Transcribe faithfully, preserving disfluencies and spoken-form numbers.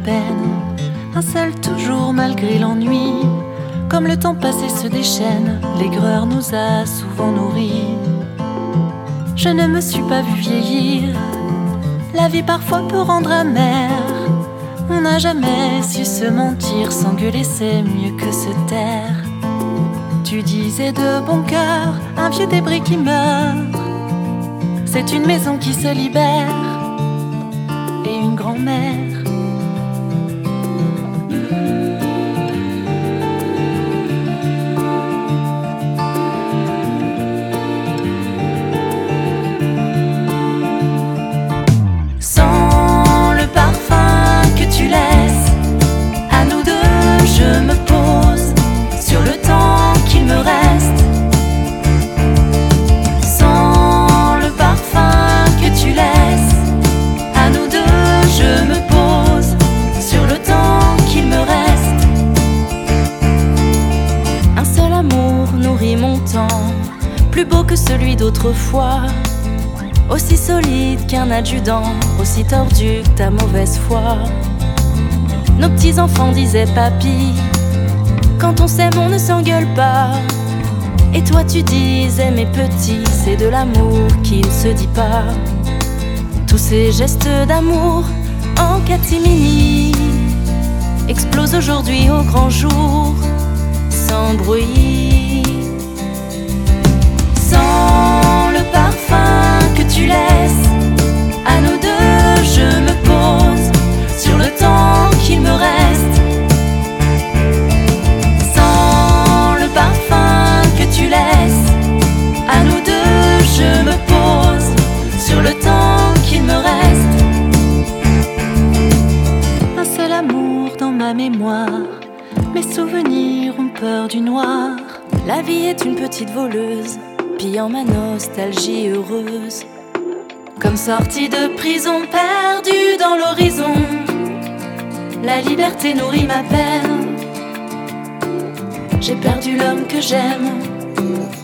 peine, un seul toujours malgré l'ennui. Comme le temps passé se déchaîne, l'aigreur nous a souvent nourris. Je ne me suis pas vue vieillir, la vie parfois peut rendre amère. On n'a jamais su se mentir, s'engueuler c'est mieux que se taire. Tu disais de bon cœur, un vieux débris qui meurt, c'est une maison qui se libère et une grand-mère. Sans le parfum que tu laisses, à nous deux je me pose sur le temps qu'il me reste. Sans le parfum que tu laisses, à nous deux je me pose sur le temps qu'il me reste. Un seul amour nourrit mon temps, plus beau que celui d'autrefois, aussi solide qu'un adjudant, aussi tordu que ta mauvaise foi. Nos petits-enfants disaient papy, quand on s'aime on ne s'engueule pas. Et toi tu disais mes petits, c'est de l'amour qui ne se dit pas. Tous ces gestes d'amour en catimini explosent aujourd'hui au grand jour, sans bruit. Sans le parfum que tu laisses, à nous deux je me pose sur le temps qu'il me reste. Sans le parfum que tu laisses, à nous deux je me pose sur le temps qu'il me reste. Un seul amour dans ma mémoire, mes souvenirs ont peur du noir. La vie est une petite voleuse, pillant ma nostalgie heureuse. Comme sortie de prison, perdue dans l'horizon, la liberté nourrit ma peine. J'ai perdu l'homme que j'aime,